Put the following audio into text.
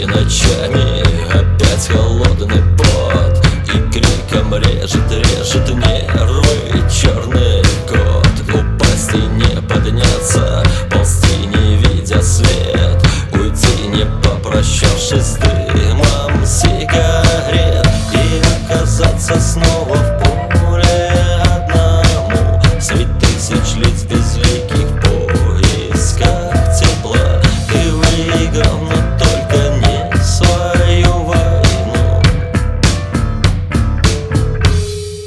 ночами опять холодный пот, и криком режет нервы черный кот. Упасть и не подняться, ползти не видя свет, уйти не попрощавшись с дымом сигарет, и оказаться снова